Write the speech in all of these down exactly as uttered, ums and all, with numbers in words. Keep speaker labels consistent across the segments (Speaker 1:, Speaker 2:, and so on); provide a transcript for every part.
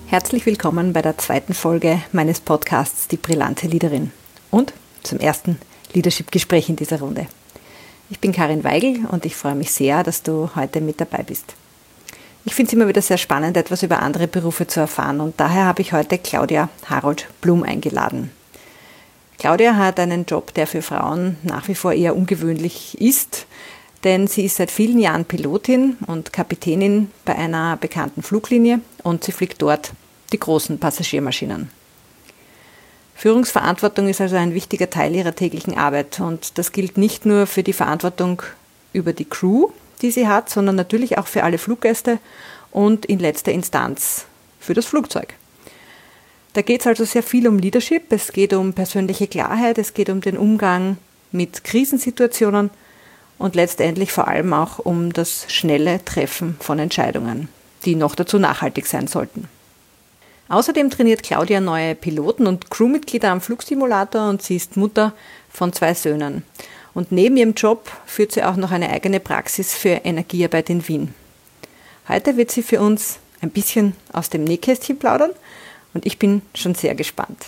Speaker 1: Herzlich willkommen bei der zweiten Folge meines Podcasts Die brillante Leaderin und zum ersten Leadership-Gespräch in dieser Runde. Ich bin Karin Weigl und ich freue mich sehr, dass du heute mit dabei bist. Ich finde es immer wieder sehr spannend, etwas über andere Berufe zu erfahren und daher habe ich heute Claudia Harold-Blum eingeladen. Claudia hat einen Job, der für Frauen nach wie vor eher ungewöhnlich ist, denn sie ist seit vielen Jahren Pilotin und Kapitänin bei einer bekannten Fluglinie und sie fliegt dort die großen Passagiermaschinen. Führungsverantwortung ist also ein wichtiger Teil ihrer täglichen Arbeit und das gilt nicht nur für die Verantwortung über die Crew, die sie hat, sondern natürlich auch für alle Fluggäste und in letzter Instanz für das Flugzeug. Da geht es also sehr viel um Leadership, es geht um persönliche Klarheit, es geht um den Umgang mit Krisensituationen und letztendlich vor allem auch um das schnelle Treffen von Entscheidungen, die noch dazu nachhaltig sein sollten. Außerdem trainiert Claudia neue Piloten und Crewmitglieder am Flugsimulator und sie ist Mutter von zwei Söhnen. Und neben ihrem Job führt sie auch noch eine eigene Praxis für Energiearbeit in Wien. Heute wird sie für uns ein bisschen aus dem Nähkästchen plaudern und ich bin schon sehr gespannt.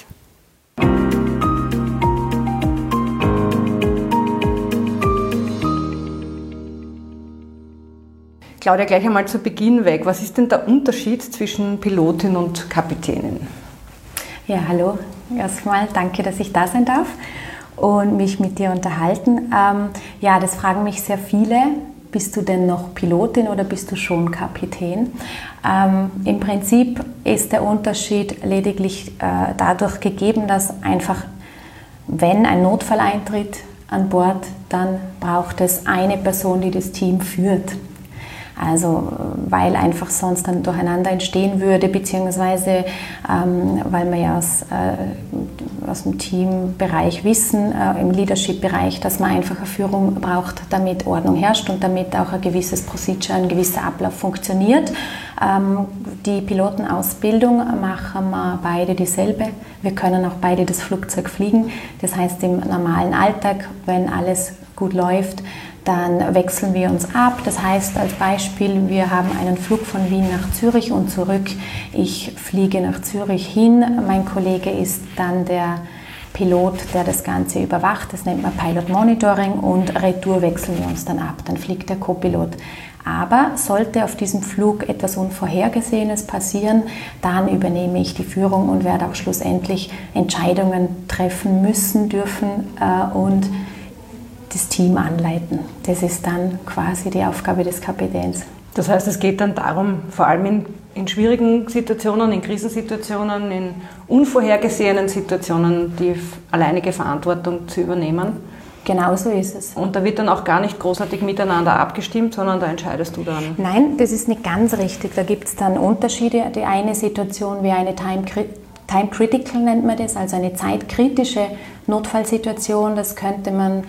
Speaker 1: Claudia, gleich einmal zu Beginn weg. Was ist denn der Unterschied zwischen Pilotin und Kapitänin?
Speaker 2: Ja, hallo. Erstmal danke, dass ich da sein darf und mich mit dir unterhalten. Ähm, ja, das fragen mich sehr viele. Bist du denn noch Pilotin oder bist du schon Kapitän? Ähm, Im Prinzip ist der Unterschied lediglich äh, dadurch gegeben, dass einfach, wenn ein Notfall eintritt an Bord, dann braucht es eine Person, die das Team führt. Also weil einfach sonst dann Durcheinander entstehen würde, beziehungsweise ähm, weil wir ja aus, äh, aus dem Teambereich wissen, äh, im Leadership-Bereich, dass man einfach eine Führung braucht, damit Ordnung herrscht und damit auch ein gewisses Procedure, ein gewisser Ablauf funktioniert. Ähm, die Pilotenausbildung machen wir beide dieselbe. Wir können auch beide das Flugzeug fliegen. Das heißt, im normalen Alltag, wenn alles gut läuft, dann wechseln wir uns ab. Das heißt als Beispiel, wir haben einen Flug von Wien nach Zürich und zurück. Ich fliege nach Zürich hin. Mein Kollege ist dann der Pilot, der das Ganze überwacht. Das nennt man Pilot Monitoring und retour wechseln wir uns dann ab. Dann fliegt der Co-Pilot. Aber sollte auf diesem Flug etwas Unvorhergesehenes passieren, dann übernehme ich die Führung und werde auch schlussendlich Entscheidungen treffen müssen, dürfen äh, und das Team anleiten. Das ist dann quasi die Aufgabe des Kapitäns.
Speaker 1: Das heißt, es geht dann darum, vor allem in, in schwierigen Situationen, in Krisensituationen, in unvorhergesehenen Situationen die alleinige Verantwortung zu übernehmen.
Speaker 2: Genau so ist es.
Speaker 1: Und da wird dann auch gar nicht großartig miteinander abgestimmt, sondern da entscheidest du dann?
Speaker 2: Nein, das ist nicht ganz richtig. Da gibt es dann Unterschiede. Die eine Situation wäre eine Time Time Critical, nennt man das, also eine zeitkritische Notfallsituation. Das könnte man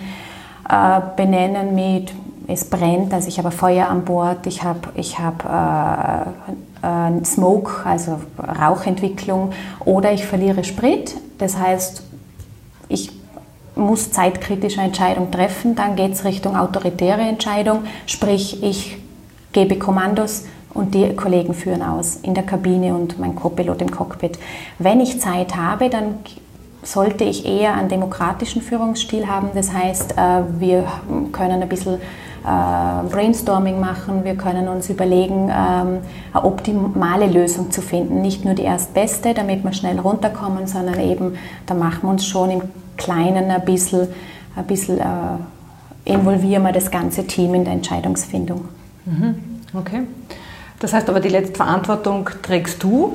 Speaker 2: benennen mit, es brennt, also ich habe Feuer an Bord, ich habe ich hab, äh, äh, Smoke, also Rauchentwicklung, oder ich verliere Sprit, das heißt, ich muss zeitkritische Entscheidung treffen, dann geht es Richtung autoritäre Entscheidung, sprich ich gebe Kommandos und die Kollegen führen aus in der Kabine und mein Co-Pilot im Cockpit. Wenn ich Zeit habe, dann sollte ich eher einen demokratischen Führungsstil haben. Das heißt, wir können ein bisschen Brainstorming machen, wir können uns überlegen, eine optimale Lösung zu finden. Nicht nur die erstbeste, damit wir schnell runterkommen, sondern eben, da machen wir uns schon im Kleinen ein bisschen, ein bisschen involvieren wir das ganze Team in der Entscheidungsfindung.
Speaker 1: Okay. Das heißt aber, die letzte Verantwortung trägst du.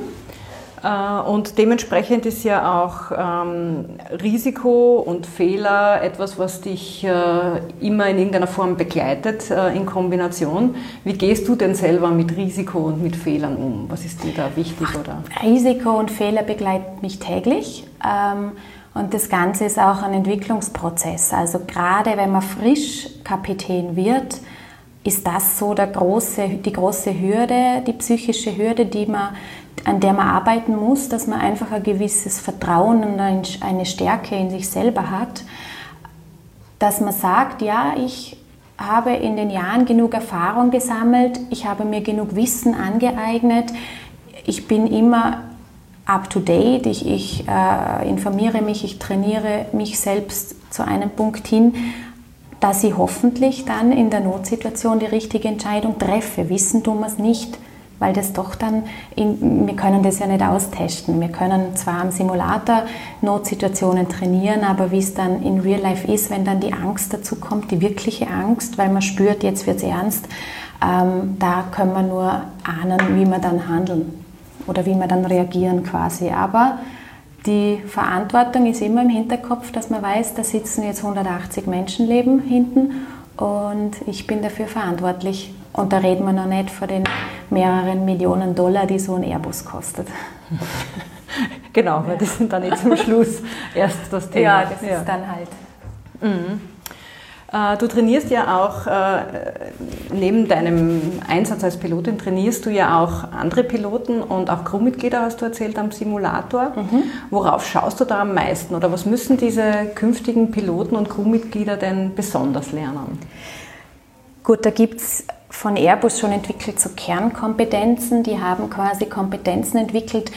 Speaker 1: Und dementsprechend ist ja auch ähm, Risiko und Fehler etwas, was dich äh, immer in irgendeiner Form begleitet äh, in Kombination. Wie gehst du denn selber mit Risiko und mit Fehlern um? Was ist dir da wichtig? Oder?
Speaker 2: Risiko und Fehler begleiten mich täglich. Ähm, und das Ganze ist auch ein Entwicklungsprozess. Also gerade wenn man frisch Kapitän wird, ist das so der große, die große Hürde, die psychische Hürde, die man, an der man arbeiten muss, dass man einfach ein gewisses Vertrauen und eine Stärke in sich selber hat, dass man sagt, ja, ich habe in den Jahren genug Erfahrung gesammelt, ich habe mir genug Wissen angeeignet, ich bin immer up to date, ich, ich äh, informiere mich, ich trainiere mich selbst zu einem Punkt hin, dass ich hoffentlich dann in der Notsituation die richtige Entscheidung treffe. Wissen tun wir es nicht, weil das doch dann, in, wir können das ja nicht austesten. Wir können zwar am Simulator Notsituationen trainieren, aber wie es dann in Real Life ist, wenn dann die Angst dazu kommt, die wirkliche Angst, weil man spürt, jetzt wird es ernst, ähm, da können wir nur ahnen, wie wir dann handeln oder wie wir dann reagieren quasi. Aber die Verantwortung ist immer im Hinterkopf, dass man weiß, da sitzen jetzt hundertachtzig Menschenleben hinten und ich bin dafür verantwortlich. Und da reden wir noch nicht von den mehreren Millionen Dollar, die so ein Airbus kostet.
Speaker 1: Genau, weil das sind dann nicht zum Schluss erst das Thema.
Speaker 2: Ja, das ja. ist dann halt.
Speaker 1: Mhm. Du trainierst ja auch, neben deinem Einsatz als Pilotin, trainierst du ja auch andere Piloten und auch Crewmitglieder, hast du erzählt, am Simulator. Mhm. Worauf schaust du da am meisten oder was müssen diese künftigen Piloten und Crewmitglieder denn besonders lernen?
Speaker 2: Gut, da gibt es von Airbus schon entwickelt so Kernkompetenzen, die haben quasi Kompetenzen entwickelt,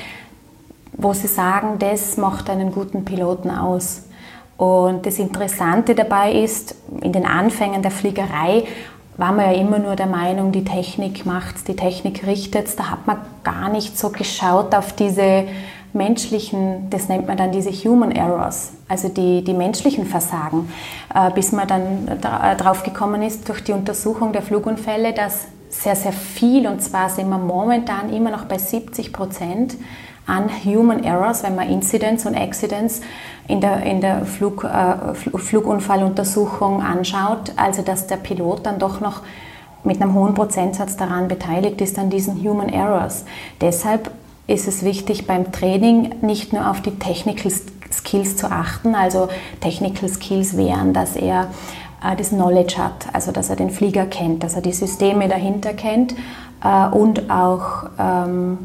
Speaker 2: wo sie sagen, das macht einen guten Piloten aus. Und das Interessante dabei ist, in den Anfängen der Fliegerei war man ja immer nur der Meinung, die Technik macht's, die Technik richtet's. Da hat man gar nicht so geschaut auf diese menschlichen, das nennt man dann diese Human Errors, also die, die menschlichen Versagen, äh, bis man dann dra- drauf gekommen ist durch die Untersuchung der Flugunfälle, dass sehr, sehr viel, und zwar sind wir momentan immer noch bei siebzig Prozent an Human Errors, wenn man Incidents und Accidents in der, in der Flug, äh, Flugunfalluntersuchung anschaut, also dass der Pilot dann doch noch mit einem hohen Prozentsatz daran beteiligt ist, an diesen Human Errors. Deshalb ist es wichtig, beim Training nicht nur auf die Technical Skills zu achten, also Technical Skills wären, dass er äh, das Knowledge hat, also dass er den Flieger kennt, dass er die Systeme dahinter kennt äh, und auch ähm,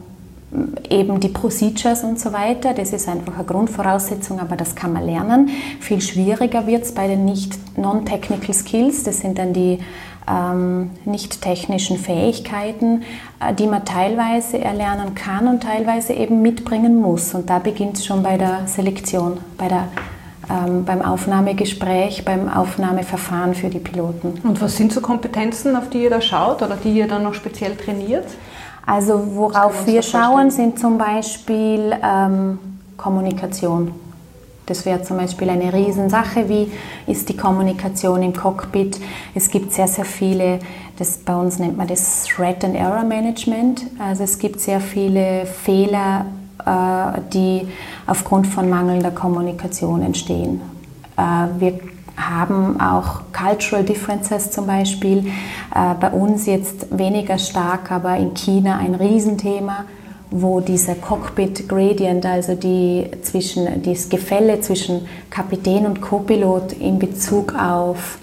Speaker 2: eben die Procedures und so weiter, das ist einfach eine Grundvoraussetzung, aber das kann man lernen. Viel schwieriger wird es bei den nicht non-technical Skills, das sind dann die ähm, nicht technischen Fähigkeiten, äh, die man teilweise erlernen kann und teilweise eben mitbringen muss. Und da beginnt es schon bei der Selektion, bei der, ähm, beim Aufnahmegespräch, beim Aufnahmeverfahren für die Piloten.
Speaker 1: Und was sind so Kompetenzen, auf die ihr da schaut oder die ihr dann noch speziell trainiert?
Speaker 2: Also worauf wir schauen, sind zum Beispiel ähm, Kommunikation. Das wäre zum Beispiel eine Riesensache. Wie ist die Kommunikation im Cockpit? Es gibt sehr, sehr viele, das, bei uns nennt man das Threat and Error Management. Also es gibt sehr viele Fehler, äh, die aufgrund von mangelnder Kommunikation entstehen. Äh, wir haben auch Cultural Differences zum Beispiel, äh, bei uns jetzt weniger stark, aber in China ein Riesenthema, wo dieser Cockpit Gradient, also die zwischen, das Gefälle zwischen Kapitän und Co-Pilot in Bezug auf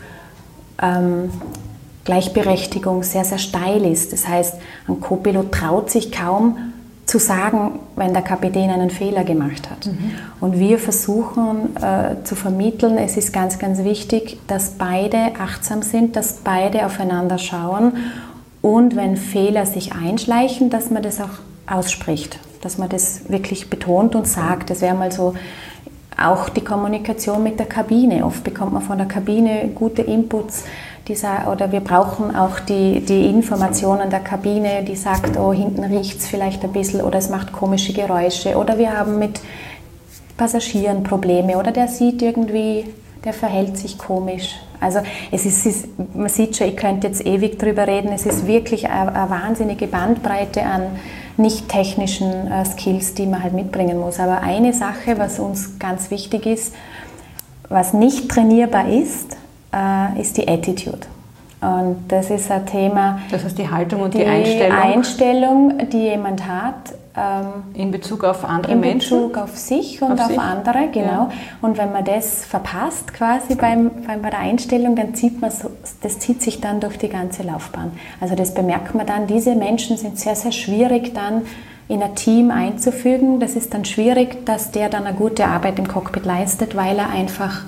Speaker 2: ähm, Gleichberechtigung sehr, sehr steil ist. Das heißt, ein Co-Pilot traut sich kaum zu sagen, wenn der Kapitän einen Fehler gemacht hat. Mhm. Und wir versuchen äh, zu vermitteln, es ist ganz, ganz wichtig, dass beide achtsam sind, dass beide aufeinander schauen und wenn Fehler sich einschleichen, dass man das auch ausspricht, dass man das wirklich betont und sagt. Das wäre mal so auch die Kommunikation mit der Kabine. Oft bekommt man von der Kabine gute Inputs, Dieser, oder wir brauchen auch die, die Informationen der Kabine, die sagt, oh, hinten riecht es vielleicht ein bisschen oder es macht komische Geräusche oder wir haben mit Passagieren Probleme oder der sieht irgendwie, der verhält sich komisch. Also es ist, es ist, man sieht schon, ich könnte jetzt ewig drüber reden, es ist wirklich eine, eine wahnsinnige Bandbreite an nicht technischen äh, Skills, die man halt mitbringen muss. Aber eine Sache, was uns ganz wichtig ist, was nicht trainierbar ist, ist die Attitude. Und das ist ein Thema.
Speaker 1: Das heißt die Haltung und die,
Speaker 2: die
Speaker 1: Einstellung.
Speaker 2: Einstellung, die jemand hat. Ähm,
Speaker 1: in Bezug auf andere
Speaker 2: in
Speaker 1: Menschen?
Speaker 2: In Bezug auf sich und
Speaker 1: auf,
Speaker 2: auf
Speaker 1: sich?
Speaker 2: andere, genau.
Speaker 1: Ja.
Speaker 2: Und wenn man das verpasst quasi beim, beim, bei der Einstellung, dann zieht man so, das zieht sich dann durch die ganze Laufbahn. Also das bemerkt man dann, diese Menschen sind sehr, sehr schwierig dann in ein Team einzufügen. Das ist dann schwierig, dass der dann eine gute Arbeit im Cockpit leistet, weil er einfach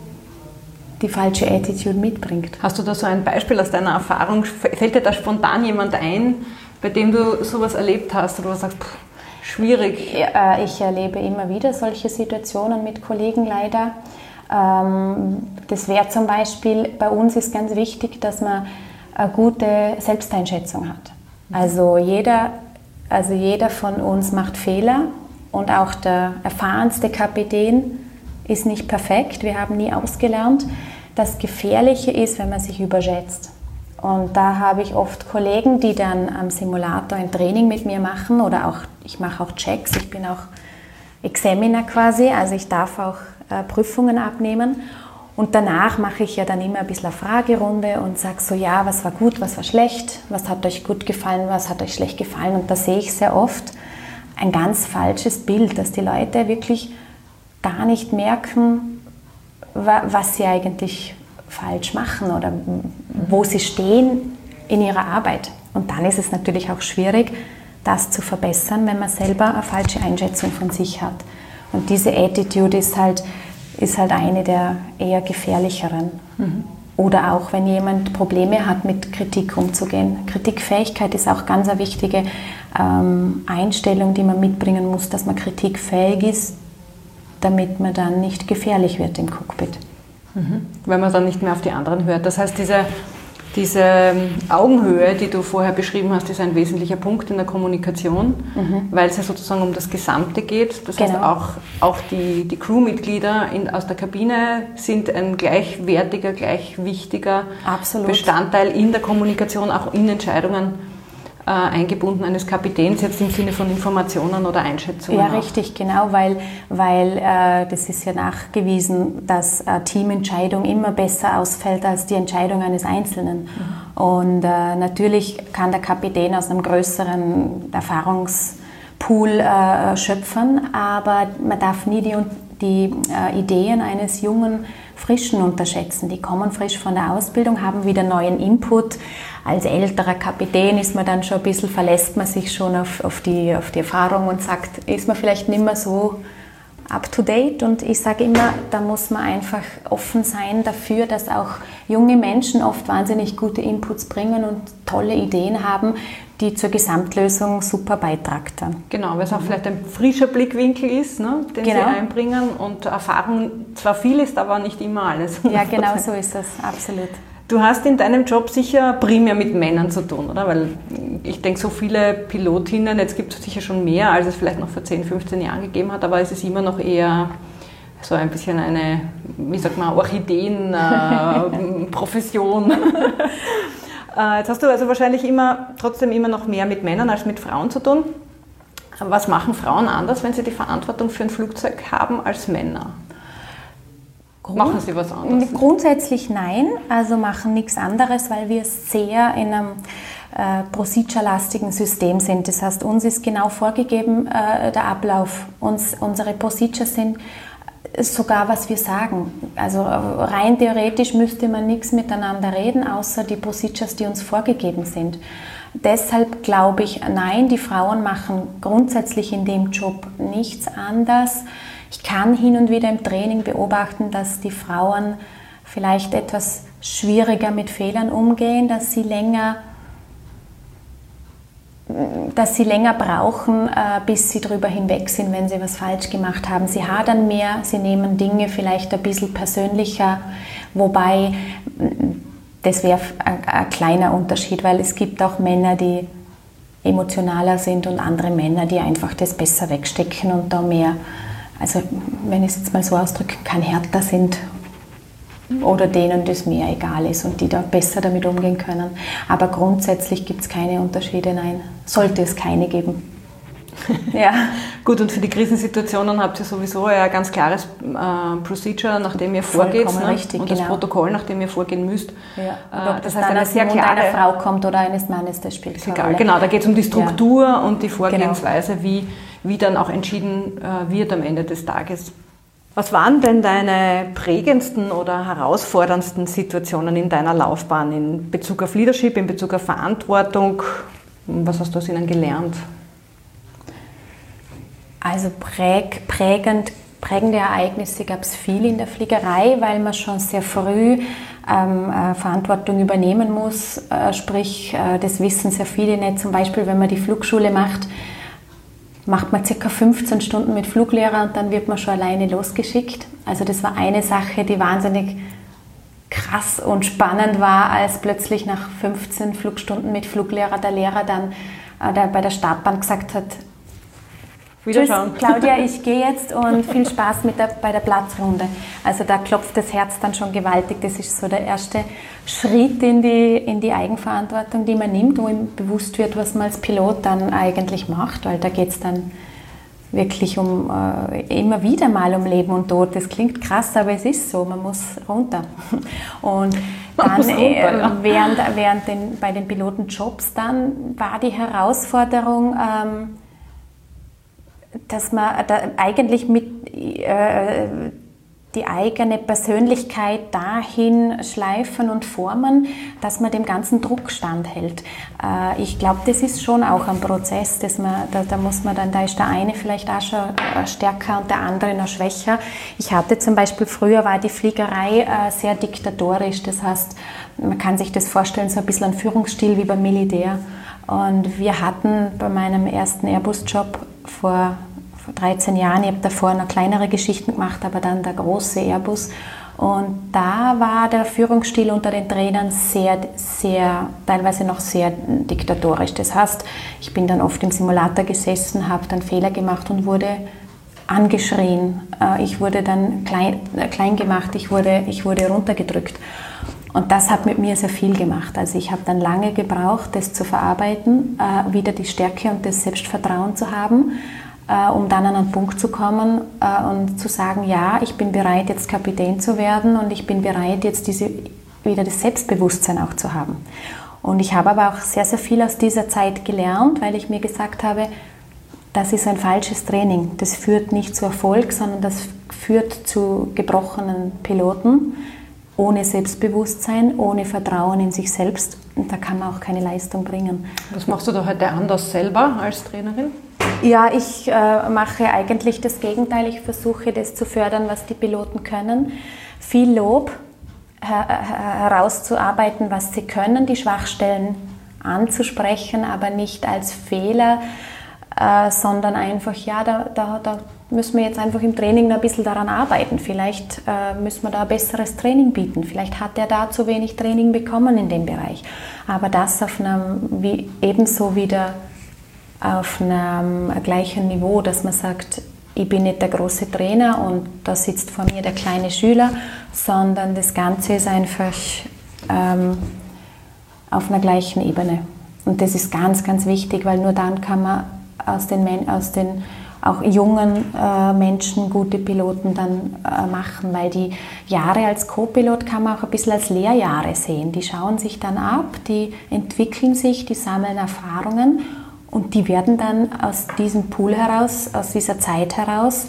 Speaker 2: die falsche Attitude mitbringt.
Speaker 1: Hast du da so ein Beispiel aus deiner Erfahrung? Fällt dir da spontan jemand ein, bei dem du sowas erlebt hast, oder du sagst, pff, schwierig?
Speaker 2: Äh, ich erlebe immer wieder solche Situationen mit Kollegen leider. Ähm, das wäre zum Beispiel, bei uns ist ganz wichtig, dass man eine gute Selbsteinschätzung hat. Also jeder, also jeder von uns macht Fehler und auch der erfahrenste Kapitän ist nicht perfekt. Wir haben nie ausgelernt. Das Gefährliche ist, wenn man sich überschätzt. Und da habe ich oft Kollegen, die dann am Simulator ein Training mit mir machen oder auch, ich mache auch Checks, ich bin auch Examiner quasi, also ich darf auch äh, Prüfungen abnehmen. Und danach mache ich ja dann immer ein bisschen eine Fragerunde und sage so, ja, was war gut, was war schlecht, was hat euch gut gefallen, was hat euch schlecht gefallen. Und da sehe ich sehr oft ein ganz falsches Bild, dass die Leute wirklich gar nicht merken, wa- was sie eigentlich falsch machen oder wo sie stehen in ihrer Arbeit. Und dann ist es natürlich auch schwierig, das zu verbessern, wenn man selber eine falsche Einschätzung von sich hat. Und diese Attitude ist halt, ist halt eine der eher gefährlicheren. Mhm. Oder auch, wenn jemand Probleme hat, mit Kritik umzugehen. Kritikfähigkeit ist auch ganz eine wichtige ähm, Einstellung, die man mitbringen muss, dass man kritikfähig ist, damit man dann nicht gefährlich wird im Cockpit.
Speaker 1: Mhm. Wenn man dann nicht mehr auf die anderen hört. Das heißt, diese, diese Augenhöhe, die du vorher beschrieben hast, ist ein wesentlicher Punkt in der Kommunikation, mhm. weil es ja sozusagen um das Gesamte geht. Das genau. heißt, auch, auch die, die Crewmitglieder in, aus der Kabine sind ein gleichwertiger, gleich wichtiger Absolut. Bestandteil in der Kommunikation, auch in Entscheidungen äh, eingebunden eines Kapitäns, jetzt im Sinne von Informationen oder Einschätzungen.
Speaker 2: Ja,
Speaker 1: auch. Richtig,
Speaker 2: genau, weil, weil äh, das ist ja nachgewiesen, dass äh, Teamentscheidung immer besser ausfällt als die Entscheidung eines Einzelnen. Mhm. Und äh, natürlich kann der Kapitän aus einem größeren Erfahrungspool äh, schöpfen, aber man darf nie die, die äh, Ideen eines jungen Frischen unterschätzen. Die kommen frisch von der Ausbildung, haben wieder neuen Input. Als älterer Kapitän ist man dann schon ein bisschen, verlässt man sich schon auf, auf, die, auf die Erfahrung und sagt, ist man vielleicht nicht mehr so up to date. Und ich sage immer, da muss man einfach offen sein dafür, dass auch junge Menschen oft wahnsinnig gute Inputs bringen und tolle Ideen haben, die zur Gesamtlösung super beitragen dann.
Speaker 1: Genau, weil es auch mhm. vielleicht ein frischer Blickwinkel ist, ne, den genau. sie einbringen und Erfahrung zwar viel ist, aber nicht immer alles.
Speaker 2: Ja, genau so ist das, absolut.
Speaker 1: Du hast in deinem Job sicher primär mit Männern zu tun, oder? Weil ich denke, so viele Pilotinnen, jetzt gibt es sicher schon mehr, als es vielleicht noch vor zehn, fünfzehn Jahren gegeben hat, aber es ist immer noch eher so ein bisschen eine, wie sagt man, Orchideen-Profession. Jetzt hast du also wahrscheinlich immer, trotzdem immer noch mehr mit Männern als mit Frauen zu tun. Was machen Frauen anders, wenn sie die Verantwortung für ein Flugzeug haben als Männer? Grund, machen sie was anderes?
Speaker 2: Grundsätzlich nein, also machen nichts anderes, weil wir sehr in einem äh, procedure-lastigen System sind. Das heißt, uns ist genau vorgegeben äh, der Ablauf. Uns, unsere Procedures sind sogar, was wir sagen. Also rein theoretisch müsste man nichts miteinander reden, außer die Procedures, die uns vorgegeben sind. Deshalb glaube ich, nein, die Frauen machen grundsätzlich in dem Job nichts anders. Ich kann hin und wieder im Training beobachten, dass die Frauen vielleicht etwas schwieriger mit Fehlern umgehen, dass sie länger dass sie länger brauchen, bis sie darüber hinweg sind, wenn sie was falsch gemacht haben. Sie hadern mehr, sie nehmen Dinge vielleicht ein bisschen persönlicher, wobei das wäre ein kleiner Unterschied, weil es gibt auch Männer, die emotionaler sind und andere Männer, die einfach das besser wegstecken und da mehr, also wenn ich es jetzt mal so ausdrücken kann, härter sind oder denen das mehr egal ist und die da besser damit umgehen können. Aber grundsätzlich gibt es keine Unterschiede, nein. Sollte es keine geben.
Speaker 1: Ja. Gut, und für die Krisensituationen habt ihr sowieso ein ganz klares äh, Procedure, nach dem ihr vorgeht, ne?
Speaker 2: Richtig,
Speaker 1: und
Speaker 2: genau.
Speaker 1: das Protokoll, nach dem ihr vorgehen müsst.
Speaker 2: Ja.
Speaker 1: Äh,
Speaker 2: das, das heißt, dann eine sehr klare, einer Frau kommt oder eines Mannes, das spielt keine Rolle.
Speaker 1: Genau, da geht es um die Struktur ja. und die Vorgehensweise, genau. wie, wie dann auch entschieden äh, wird am Ende des Tages. Was waren denn deine prägendsten oder herausforderndsten Situationen in deiner Laufbahn in Bezug auf Leadership, in Bezug auf Verantwortung? Was hast du aus ihnen gelernt?
Speaker 2: Also präg, prägend, prägende Ereignisse gab es viel in der Fliegerei, weil man schon sehr früh ähm, äh, Verantwortung übernehmen muss. Äh, sprich, äh, das wissen sehr viele nicht. Zum Beispiel, wenn man die Flugschule macht, macht man ca. fünfzehn Stunden mit Fluglehrer und dann wird man schon alleine losgeschickt. Also das war eine Sache, die wahnsinnig krass und spannend war, als plötzlich nach fünfzehn Flugstunden mit Fluglehrer der Lehrer dann äh, der bei der Startbahn gesagt hat, tschüss, Claudia, ich gehe jetzt und viel Spaß mit der, bei der Platzrunde. Also da klopft das Herz dann schon gewaltig. Das ist so der erste Schritt in die, in die Eigenverantwortung, die man nimmt, wo ihm bewusst wird, was man als Pilot dann eigentlich macht, weil da geht es dann wirklich um äh, immer wieder mal um Leben und Tod. Das klingt krass, aber es ist so, man muss runter. Und dann runter, äh, ja. während, während den, bei den Pilotenjobs dann war die Herausforderung, ähm, dass man da eigentlich mit äh, die eigene Persönlichkeit dahin schleifen und formen, dass man dem ganzen Druck standhält. Äh, ich glaube, das ist schon auch ein Prozess, dass man, da, da muss man dann, da ist der eine vielleicht auch schon stärker und der andere noch schwächer. Ich hatte zum Beispiel, früher war die Fliegerei äh, sehr diktatorisch, das heißt, man kann sich das vorstellen, so ein bisschen ein Führungsstil wie beim Militär. Und wir hatten bei meinem ersten Airbus-Job vor vor dreizehn Jahren, ich habe davor noch kleinere Geschichten gemacht, aber dann der große Airbus. Und da war der Führungsstil unter den Trainern sehr, sehr, teilweise noch sehr diktatorisch. Das heißt, ich bin dann oft im Simulator gesessen, habe dann Fehler gemacht und wurde angeschrien. Ich wurde dann klein, klein gemacht, ich wurde, ich wurde runtergedrückt. Und das hat mit mir sehr viel gemacht. Also ich habe dann lange gebraucht, das zu verarbeiten, wieder die Stärke und das Selbstvertrauen zu haben, um dann an einen Punkt zu kommen äh, und zu sagen, ja, ich bin bereit, jetzt Kapitän zu werden und ich bin bereit, jetzt diese, wieder das Selbstbewusstsein auch zu haben. Und ich habe aber auch sehr, sehr viel aus dieser Zeit gelernt, weil ich mir gesagt habe, das ist ein falsches Training. Das führt nicht zu Erfolg, sondern das führt zu gebrochenen Piloten, ohne Selbstbewusstsein, ohne Vertrauen in sich selbst. Und da kann man auch keine Leistung bringen.
Speaker 1: Was machst du da heute anders selber als Trainerin?
Speaker 2: Ja, ich äh, mache eigentlich das Gegenteil. Ich versuche, das zu fördern, was die Piloten können. Viel Lob her herauszuarbeiten, was sie können, die Schwachstellen anzusprechen, aber nicht als Fehler, äh, sondern einfach, ja, da, da, da müssen wir jetzt einfach im Training noch ein bisschen daran arbeiten. Vielleicht äh, müssen wir da ein besseres Training bieten. Vielleicht hat er da zu wenig Training bekommen in dem Bereich. Aber das auf einem wie, ebenso wieder auf einem gleichen Niveau, dass man sagt, ich bin nicht der große Trainer und da sitzt vor mir der kleine Schüler, sondern das Ganze ist einfach ähm, auf einer gleichen Ebene. Und das ist ganz, ganz wichtig, weil nur dann kann man aus den, aus den auch jungen äh, Menschen gute Piloten dann äh, machen, weil die Jahre als Co-Pilot kann man auch ein bisschen als Lehrjahre sehen. Die schauen sich dann ab, die entwickeln sich, die sammeln Erfahrungen. Und die werden dann aus diesem Pool heraus, aus dieser Zeit heraus,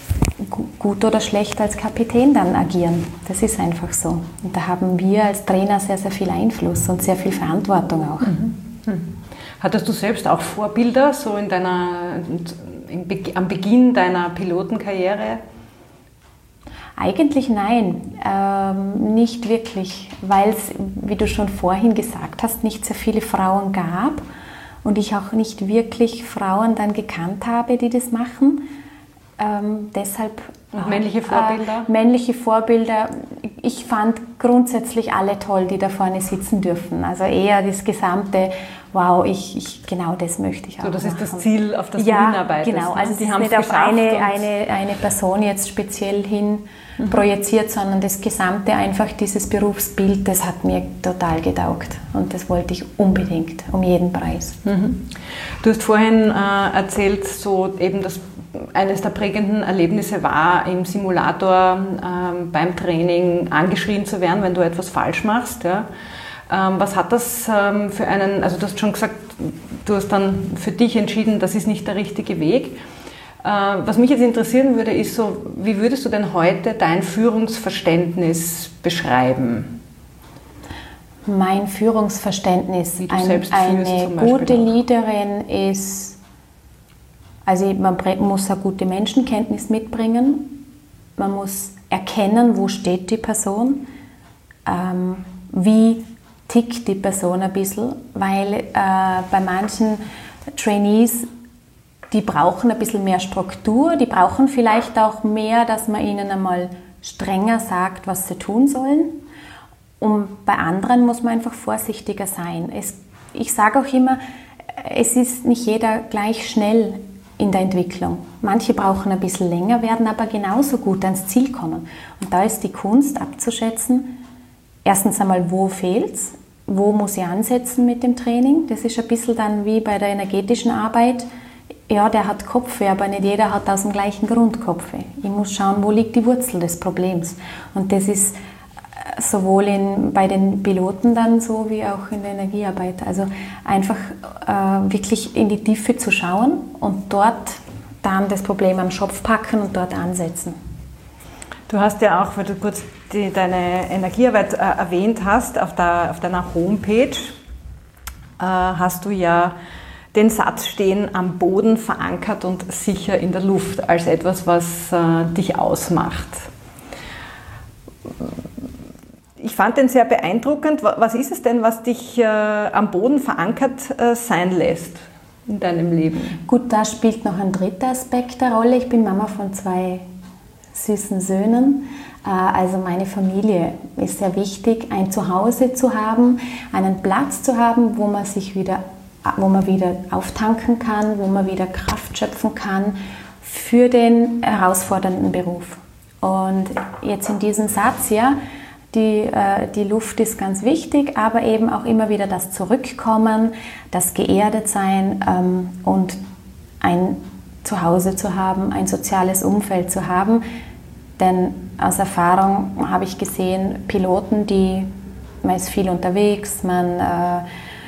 Speaker 2: gut oder schlecht als Kapitän dann agieren. Das ist einfach so. Und da haben wir als Trainer sehr, sehr viel Einfluss und sehr viel Verantwortung auch.
Speaker 1: Mhm. Mhm. Hattest du selbst auch Vorbilder, so in deiner, in, am Beginn deiner Pilotenkarriere?
Speaker 2: Eigentlich nein, ähm, nicht wirklich, weil es, wie du schon vorhin gesagt hast, nicht sehr viele Frauen gab. Und ich auch nicht wirklich Frauen dann gekannt habe, die das machen. Ähm, deshalb
Speaker 1: Und männliche Vorbilder?
Speaker 2: Äh, männliche Vorbilder. Ich fand grundsätzlich alle toll, die da vorne sitzen dürfen. Also eher das gesamte, wow, ich, ich genau das möchte ich auch.
Speaker 1: So, das
Speaker 2: machen.
Speaker 1: ist das Ziel, auf das
Speaker 2: ja,
Speaker 1: du hinarbeitest.
Speaker 2: Genau, also
Speaker 1: ne?
Speaker 2: es ist nicht auf eine, eine, eine Person jetzt speziell hin mhm. projiziert, sondern das gesamte, einfach dieses Berufsbild, das hat mir total getaugt. Und das wollte ich unbedingt, um jeden Preis.
Speaker 1: Mhm. Du hast vorhin äh, erzählt, so eben das eines der prägenden Erlebnisse war, im Simulator ähm, beim Training angeschrien zu werden, wenn du etwas falsch machst. Ja. Ähm, was hat das ähm, für einen, also du hast schon gesagt, du hast dann für dich entschieden, das ist nicht der richtige Weg. Äh, was mich jetzt interessieren würde, ist so, wie würdest du denn heute dein Führungsverständnis beschreiben?
Speaker 2: Mein Führungsverständnis,
Speaker 1: wie du
Speaker 2: ein,
Speaker 1: selbst
Speaker 2: eine
Speaker 1: führst,
Speaker 2: gute Leaderin ist, also man muss eine gute Menschenkenntnis mitbringen, man muss erkennen, wo steht die Person, ähm, wie tickt die Person ein bisschen, weil äh, bei manchen Trainees, die brauchen ein bisschen mehr Struktur, die brauchen vielleicht auch mehr, dass man ihnen einmal strenger sagt, was sie tun sollen. Und bei anderen muss man einfach vorsichtiger sein. Es, ich sage auch immer, es ist nicht jeder gleich schnell in der Entwicklung. Manche brauchen ein bisschen länger, werden aber genauso gut ans Ziel kommen. Und da ist die Kunst abzuschätzen, erstens einmal, wo fehlt es, wo muss ich ansetzen mit dem Training. Das ist ein bisschen dann wie bei der energetischen Arbeit. Ja, der hat Kopfweh, aber nicht jeder hat aus dem gleichen Grund Kopfweh. Ich muss schauen, wo liegt die Wurzel des Problems. Und das ist sowohl in, bei den Piloten dann so, wie auch in der Energiearbeit. Also einfach äh, wirklich in die Tiefe zu schauen und dort dann das Problem am Schopf packen und dort ansetzen.
Speaker 1: Du hast ja auch, weil du kurz die, deine Energiearbeit äh, erwähnt hast, auf, der, auf deiner Homepage äh, hast du ja den Satz stehen, am Boden verankert und sicher in der Luft, als etwas, was äh, dich ausmacht. Ich fand den sehr beeindruckend. Was ist es denn, was dich äh, am Boden verankert äh, sein lässt in deinem Leben?
Speaker 2: Gut, da spielt noch ein dritter Aspekt eine Rolle. Ich bin Mama von zwei süßen Söhnen. Äh, also meine Familie ist sehr wichtig, ein Zuhause zu haben, einen Platz zu haben, wo man sich wieder wo man wieder auftanken kann, wo man wieder Kraft schöpfen kann für den herausfordernden Beruf. Und jetzt in diesem Satz, ja, die, äh, die Luft ist ganz wichtig, aber eben auch immer wieder das Zurückkommen, das Geerdetsein ähm, und ein Zuhause zu haben, ein soziales Umfeld zu haben. Denn aus Erfahrung habe ich gesehen, Piloten, die, man ist viel unterwegs, man äh,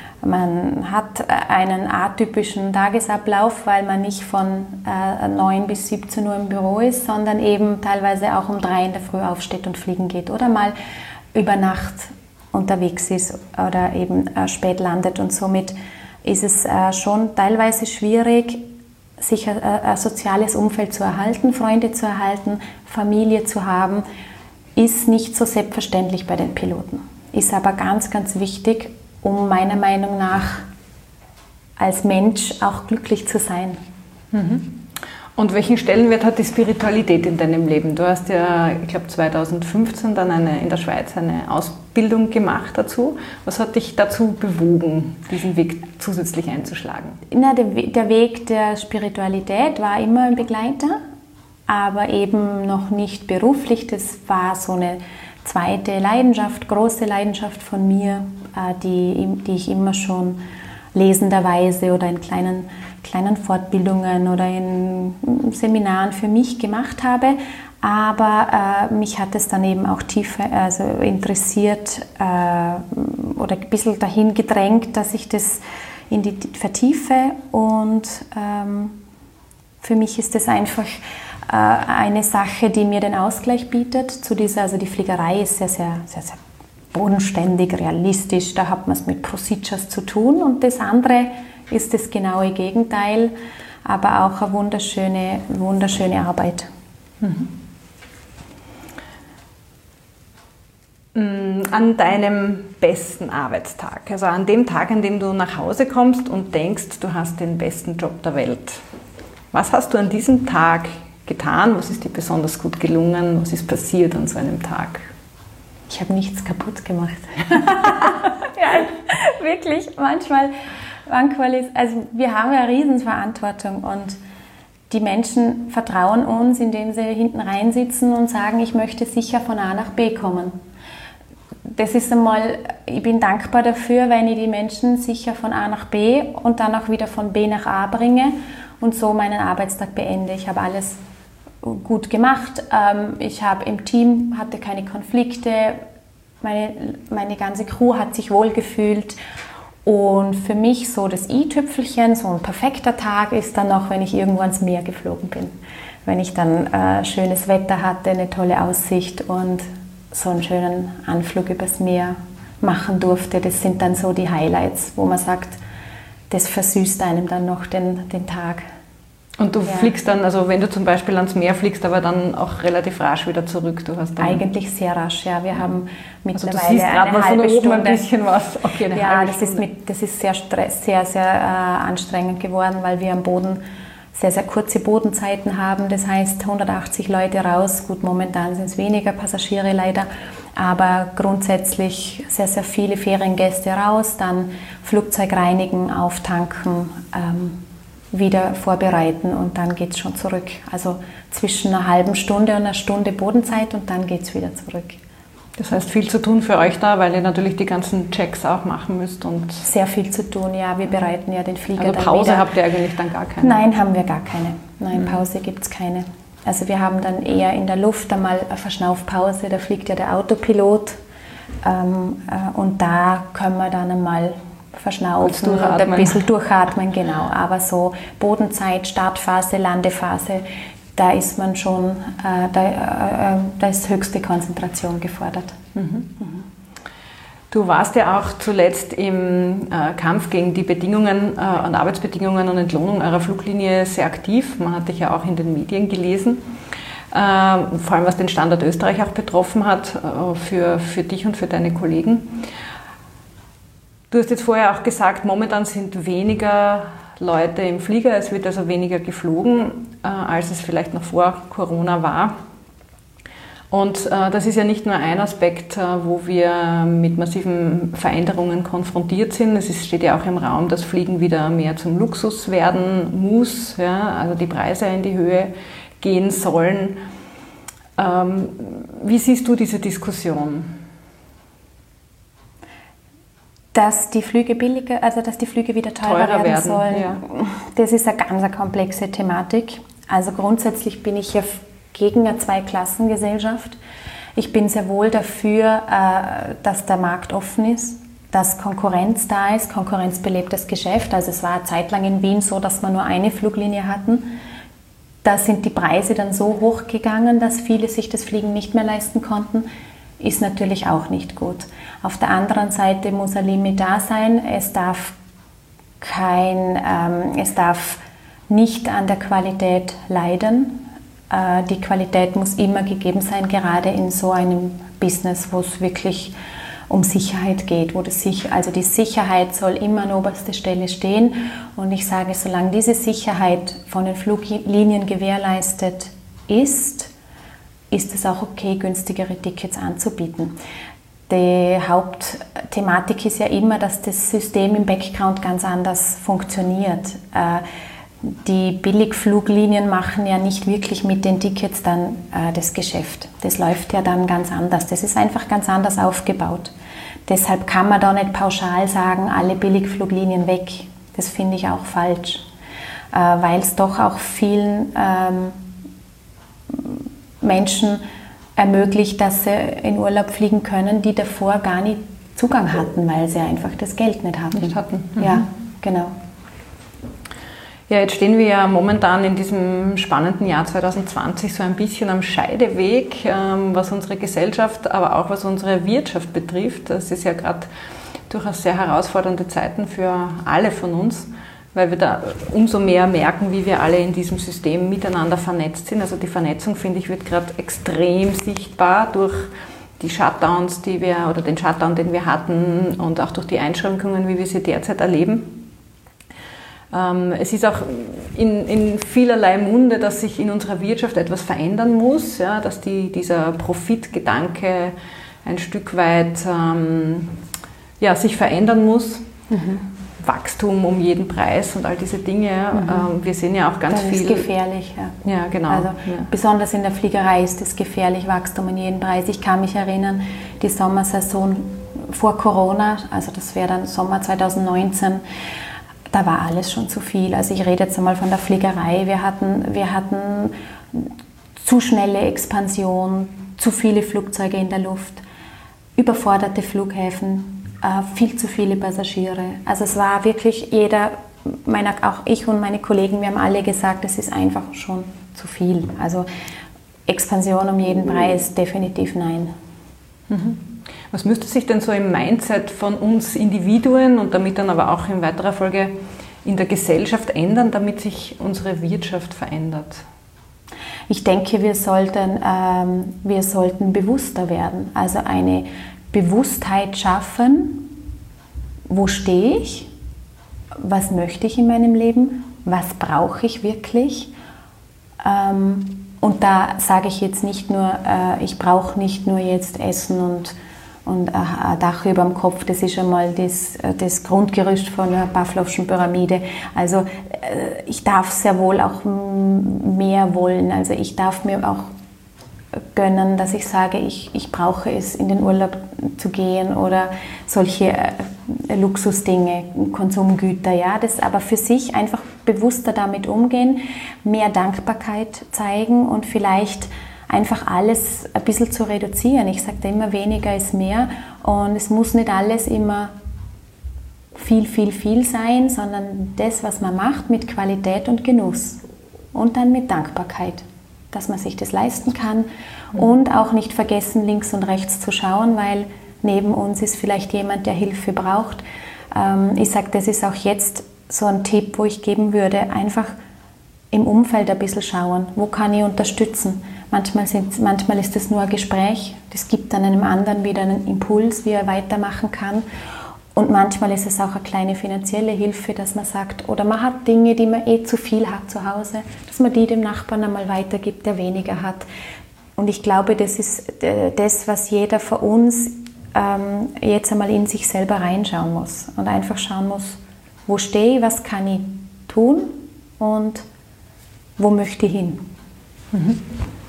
Speaker 2: Man hat einen atypischen Tagesablauf, weil man nicht von äh, neun bis siebzehn Uhr im Büro ist, sondern eben teilweise auch um drei in der Früh aufsteht und fliegen geht oder mal über Nacht unterwegs ist oder eben äh, spät landet. Und somit ist es äh, schon teilweise schwierig, sich ein, ein soziales Umfeld zu erhalten, Freunde zu erhalten, Familie zu haben, ist nicht so selbstverständlich bei den Piloten. Ist aber ganz, ganz wichtig, um meiner Meinung nach als Mensch auch glücklich zu sein.
Speaker 1: Mhm. Und welchen Stellenwert hat die Spiritualität in deinem Leben? Du hast ja, ich glaube zweitausendfünfzehn dann eine, in der Schweiz eine Ausbildung gemacht dazu. Was hat dich dazu bewogen, diesen Weg zusätzlich einzuschlagen?
Speaker 2: Na, der, der Weg der Spiritualität war immer ein Begleiter, aber eben noch nicht beruflich. Das war so eine zweite Leidenschaft, große Leidenschaft von mir, die, die ich immer schon lesenderweise oder in kleinen, kleinen Fortbildungen oder in Seminaren für mich gemacht habe. Aber äh, mich hat es dann eben auch tiefer also interessiert äh, oder ein bisschen dahin gedrängt, dass ich das in die vertiefe. Und ähm, für mich ist das einfach äh, eine Sache, die mir den Ausgleich bietet. Zu dieser, also die Fliegerei ist sehr, sehr, sehr, sehr bodenständig, realistisch, da hat man es mit Procedures zu tun, und das andere ist das genaue Gegenteil, aber auch eine wunderschöne, wunderschöne Arbeit.
Speaker 1: Mhm. An deinem besten Arbeitstag, also an dem Tag, an dem du nach Hause kommst und denkst, du hast den besten Job der Welt. Was hast du an diesem Tag getan? Was ist dir besonders gut gelungen? Was ist passiert an so einem Tag?
Speaker 2: Ich habe nichts kaputt gemacht. Ja, wirklich. Manchmal, manchmal ist, also wir haben ja eine Riesenverantwortung, und die Menschen vertrauen uns, indem sie hinten reinsitzen und sagen, ich möchte sicher von A nach B kommen. Das ist einmal, ich bin dankbar dafür, wenn ich die Menschen sicher von A nach B und dann auch wieder von B nach A bringe und so meinen Arbeitstag beende. Ich habe alles gut gemacht. Ich habe im Team, hatte keine Konflikte, meine, meine ganze Crew hat sich wohlgefühlt, und für mich so das i-Tüpfelchen, so ein perfekter Tag ist dann noch, wenn ich irgendwo ans Meer geflogen bin, wenn ich dann äh, schönes Wetter hatte, eine tolle Aussicht und so einen schönen Anflug übers Meer machen durfte. Das sind dann so die Highlights, wo man sagt, das versüßt einem dann noch den, den Tag.
Speaker 1: Und du
Speaker 2: ja.
Speaker 1: fliegst dann, also wenn du zum Beispiel ans Meer fliegst, aber dann auch relativ rasch wieder zurück. Du hast dann
Speaker 2: eigentlich sehr rasch, ja. Wir haben mittlerweile
Speaker 1: also du siehst
Speaker 2: eine
Speaker 1: mal
Speaker 2: halbe
Speaker 1: von oben
Speaker 2: Stunde.
Speaker 1: Ein bisschen was. Okay,
Speaker 2: ja, das ist, mit, das ist sehr, stress, sehr, sehr äh, anstrengend geworden, weil wir am Boden sehr, sehr kurze Bodenzeiten haben. Das heißt, hundertachtzig Leute raus. Gut, momentan sind es weniger Passagiere leider, aber grundsätzlich sehr, sehr viele Feriengäste raus, dann Flugzeug reinigen, auftanken, ähm, wieder vorbereiten und dann geht es schon zurück. Also zwischen einer halben Stunde und einer Stunde Bodenzeit und dann geht es wieder zurück.
Speaker 1: Das heißt, viel zu tun für euch da, weil ihr natürlich die ganzen Checks auch machen müsst. Und
Speaker 2: sehr viel zu tun, ja. Wir bereiten ja den Flieger
Speaker 1: also
Speaker 2: dann
Speaker 1: Pause
Speaker 2: wieder.
Speaker 1: Habt ihr eigentlich dann gar keine?
Speaker 2: Nein, haben wir gar keine. Nein,
Speaker 1: Mhm.
Speaker 2: Pause gibt es keine. Also wir haben dann eher in der Luft einmal eine Verschnaufpause, da fliegt ja der Autopilot ähm, äh, und da können wir dann einmal verschnaufen und ein bisschen durchatmen, genau. Aber so Bodenzeit, Startphase, Landephase, da ist man schon, äh, da, äh, da ist höchste Konzentration gefordert.
Speaker 1: Mhm. Mhm. Du warst ja auch zuletzt im äh, Kampf gegen die Bedingungen äh, und Arbeitsbedingungen und Entlohnung eurer Fluglinie sehr aktiv. Man hat dich ja auch in den Medien gelesen. Äh, vor allem was den Standort Österreich auch betroffen hat, äh, für, für dich und für deine Kollegen. Du hast jetzt vorher auch gesagt, momentan sind weniger Leute im Flieger, es wird also weniger geflogen, äh, als es vielleicht noch vor Corona war. Und äh, das ist ja nicht nur ein Aspekt, äh, wo wir mit massiven Veränderungen konfrontiert sind. Es ist, steht ja auch im Raum, dass Fliegen wieder mehr zum Luxus werden muss, ja, also die Preise in die Höhe gehen sollen. Ähm, wie siehst du diese Diskussion?
Speaker 2: Dass die Flüge billiger, also dass die Flüge wieder teurer,
Speaker 1: teurer
Speaker 2: werden,
Speaker 1: werden sollen,
Speaker 2: ja. Das ist eine ganz eine komplexe Thematik. Also grundsätzlich bin ich ja gegen eine Zweiklassengesellschaft. Ich bin sehr wohl dafür, dass der Markt offen ist, dass Konkurrenz da ist. Konkurrenz belebt das Geschäft. Also es war eine Zeit lang in Wien so, dass wir nur eine Fluglinie hatten. Da sind die Preise dann so hoch gegangen, dass viele sich das Fliegen nicht mehr leisten konnten. Ist natürlich auch nicht gut. Auf der anderen Seite muss ein Limit da sein. Es darf, kein, ähm, es darf nicht an der Qualität leiden. Äh, die Qualität muss immer gegeben sein, gerade in so einem Business, wo es wirklich um Sicherheit geht. Wo das sich, also die Sicherheit soll immer an oberster Stelle stehen. Und ich sage, solange diese Sicherheit von den Fluglinien gewährleistet ist, ist es auch okay, günstigere Tickets anzubieten. Die Hauptthematik ist ja immer, dass das System im Background ganz anders funktioniert. Die Billigfluglinien machen ja nicht wirklich mit den Tickets dann das Geschäft. Das läuft ja dann ganz anders. Das ist einfach ganz anders aufgebaut. Deshalb kann man da nicht pauschal sagen, alle Billigfluglinien weg. Das finde ich auch falsch, weil es doch auch vielen ähm, Menschen ermöglicht, dass sie in Urlaub fliegen können, die davor gar nicht Zugang hatten, weil sie einfach das Geld nicht hatten.
Speaker 1: Nicht hatten. Mhm.
Speaker 2: Ja, genau.
Speaker 1: Ja, jetzt stehen wir ja momentan in diesem spannenden Jahr zwanzig zwanzig so ein bisschen am Scheideweg, ähm, was unsere Gesellschaft, aber auch was unsere Wirtschaft betrifft. Das ist ja gerade durchaus sehr herausfordernde Zeiten für alle von uns, weil wir da umso mehr merken, wie wir alle in diesem System miteinander vernetzt sind. Also die Vernetzung, finde ich, wird gerade extrem sichtbar durch die Shutdowns, die wir, oder den Shutdown, den wir hatten, und auch durch die Einschränkungen, wie wir sie derzeit erleben. Ähm, es ist auch in, in vielerlei Munde, dass sich in unserer Wirtschaft etwas verändern muss, ja, dass die, dieser Profitgedanke ein Stück weit ähm, ja, sich verändern muss. Mhm. Wachstum um jeden Preis und all diese Dinge. Mhm. Wir sehen ja auch ganz
Speaker 2: das
Speaker 1: viel.
Speaker 2: Das ist gefährlich, ja.
Speaker 1: Ja, genau.
Speaker 2: Also
Speaker 1: ja.
Speaker 2: Besonders in der Fliegerei ist es gefährlich, Wachstum um jeden Preis. Ich kann mich erinnern, die Sommersaison vor Corona, also das wäre dann Sommer zwanzig neunzehn, da war alles schon zu viel. Also ich rede jetzt einmal von der Fliegerei. Wir hatten, wir hatten zu schnelle Expansion, zu viele Flugzeuge in der Luft, überforderte Flughäfen, viel zu viele Passagiere. Also es war wirklich jeder, meiner, auch ich und meine Kollegen, wir haben alle gesagt, es ist einfach schon zu viel. Also Expansion um jeden Preis, definitiv nein.
Speaker 1: Mhm. Was müsste sich denn so im Mindset von uns Individuen und damit dann aber auch in weiterer Folge in der Gesellschaft ändern, damit sich unsere Wirtschaft verändert?
Speaker 2: Ich denke, wir sollten, ähm, wir sollten bewusster werden. Also eine Bewusstheit schaffen, wo stehe ich, was möchte ich in meinem Leben, was brauche ich wirklich? Ähm, und da sage ich jetzt nicht nur, äh, ich brauche nicht nur jetzt Essen und, und ein Dach über dem Kopf, das ist schon mal das, das Grundgerüst von der Pavlovschen Pyramide. Also äh, ich darf sehr wohl auch mehr wollen, also ich darf mir auch gönnen, dass ich sage, ich, ich brauche es, in den Urlaub zu gehen oder solche äh, Luxusdinge, Konsumgüter, ja, das aber für sich einfach bewusster damit umgehen, mehr Dankbarkeit zeigen und vielleicht einfach alles ein bisschen zu reduzieren. Ich sage da immer, weniger ist mehr und es muss nicht alles immer viel, viel, viel sein, sondern das, was man macht, mit Qualität und Genuss und dann mit Dankbarkeit, dass man sich das leisten kann und auch nicht vergessen, links und rechts zu schauen, weil neben uns ist vielleicht jemand, der Hilfe braucht. Ich sage, das ist auch jetzt so ein Tipp, wo ich geben würde, einfach im Umfeld ein bisschen schauen, wo kann ich unterstützen. Manchmal, sind, manchmal ist es nur ein Gespräch, das gibt dann einem anderen wieder einen Impuls, wie er weitermachen kann. Und manchmal ist es auch eine kleine finanzielle Hilfe, dass man sagt, oder man hat Dinge, die man eh zu viel hat zu Hause, dass man die dem Nachbarn einmal weitergibt, der weniger hat. Und ich glaube, das ist das, was jeder von uns ähm, jetzt einmal in sich selber reinschauen muss und einfach schauen muss, wo stehe ich, was kann ich tun und wo möchte ich hin.
Speaker 1: Mhm.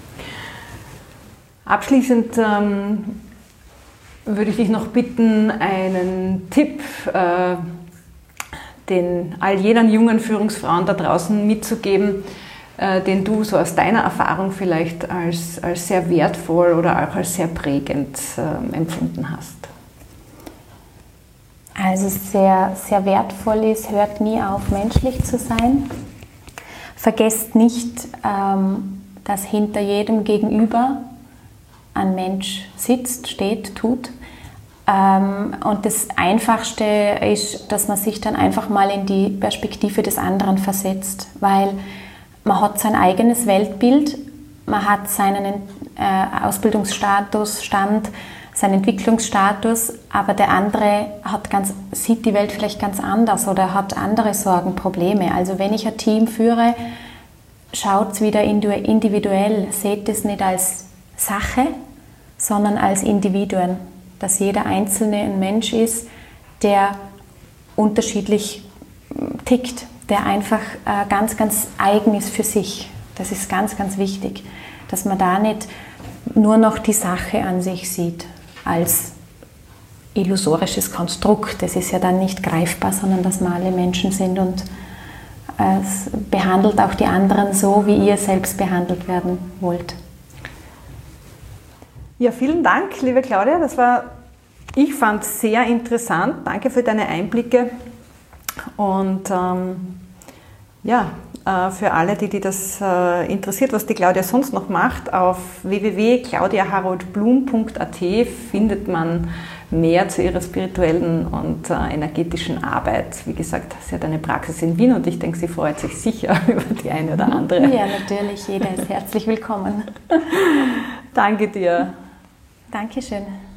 Speaker 1: Abschließend ähm, würde ich dich noch bitten, einen Tipp, äh, den all jenen jungen Führungsfrauen da draußen mitzugeben, äh, den du so aus deiner Erfahrung vielleicht als, als sehr wertvoll oder auch als sehr prägend äh, empfunden hast.
Speaker 2: Also sehr, sehr wertvoll ist, hört nie auf, menschlich zu sein. Vergesst nicht, ähm, dass hinter jedem Gegenüber ein Mensch sitzt, steht, tut. Ähm, und das Einfachste ist, dass man sich dann einfach mal in die Perspektive des anderen versetzt, weil man hat sein eigenes Weltbild, man hat seinen äh, Ausbildungsstatus, Stand, seinen Entwicklungsstatus, aber der andere hat ganz, sieht die Welt vielleicht ganz anders oder hat andere Sorgen, Probleme. Also wenn ich ein Team führe, schaut es wieder individuell, seht es nicht als Sache, sondern als Individuen, dass jeder Einzelne ein Mensch ist, der unterschiedlich tickt, der einfach äh, ganz, ganz eigen ist für sich. Das ist ganz, ganz wichtig, dass man da nicht nur noch die Sache an sich sieht als illusorisches Konstrukt. Das ist ja dann nicht greifbar, sondern dass wir alle Menschen sind und äh, es behandelt auch die anderen so, wie ihr selbst behandelt werden wollt.
Speaker 1: Ja, vielen Dank, liebe Claudia. Das war, ich fand es sehr interessant. Danke für deine Einblicke. Und ähm, ja, äh, für alle, die, die das äh, interessiert, was die Claudia sonst noch macht, auf w w w punkt claudia harold blum punkt a t findet man mehr zu ihrer spirituellen und äh, energetischen Arbeit. Wie gesagt, sie hat eine Praxis in Wien und ich denke, sie freut sich sicher über die eine oder andere.
Speaker 2: Ja, natürlich, jeder ist herzlich willkommen.
Speaker 1: Danke dir.
Speaker 2: Dankeschön.